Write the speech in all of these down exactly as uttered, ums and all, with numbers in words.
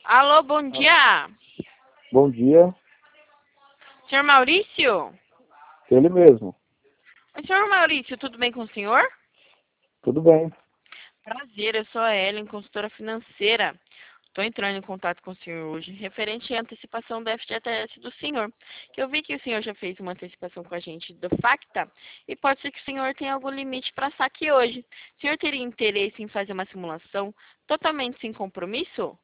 Alô, bom dia. Bom dia, Senhor Maurício? ele mesmo. Oi, senhor Maurício, tudo bem com o senhor? Tudo bem? Prazer, eu sou a Ellen, consultora financeira. Estou entrando em contato com o senhor hoje, referente à antecipação do F G T S do senhor. Que eu vi que o senhor já fez uma antecipação com a gente do Facta, e pode ser que o senhor tenha algum limite para saque hoje. O senhor teria interesse em fazer uma simulação totalmente sem compromisso?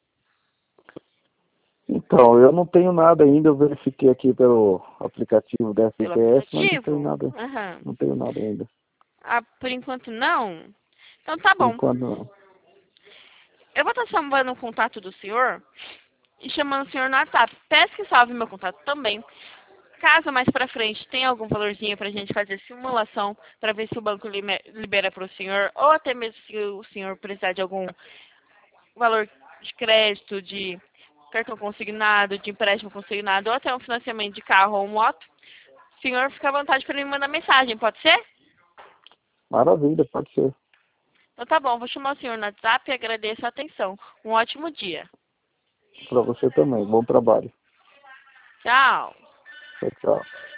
Então, eu não tenho nada ainda, eu verifiquei aqui pelo aplicativo da Pelo F G T S, mas não tenho aplicativo? nada, Aham. não tenho nada ainda. Ah, por enquanto não? Então tá Por bom. enquanto não. Eu vou estar salvando o contato do senhor e chamando o senhor no WhatsApp. Peço que salve meu contato também. Caso mais pra frente tenha algum valorzinho pra gente fazer simulação para ver se o banco lime- libera para o senhor, ou até mesmo se o senhor precisar de algum valor de crédito, de cartão consignado, de empréstimo consignado, ou até um financiamento de carro ou moto, o senhor fica à vontade para me mandar mensagem, pode ser? Maravilha, pode ser. Então tá bom, vou chamar o senhor no WhatsApp e agradeço a atenção. Um ótimo dia. Para você também. Bom trabalho. Tchau. Tchau, tchau.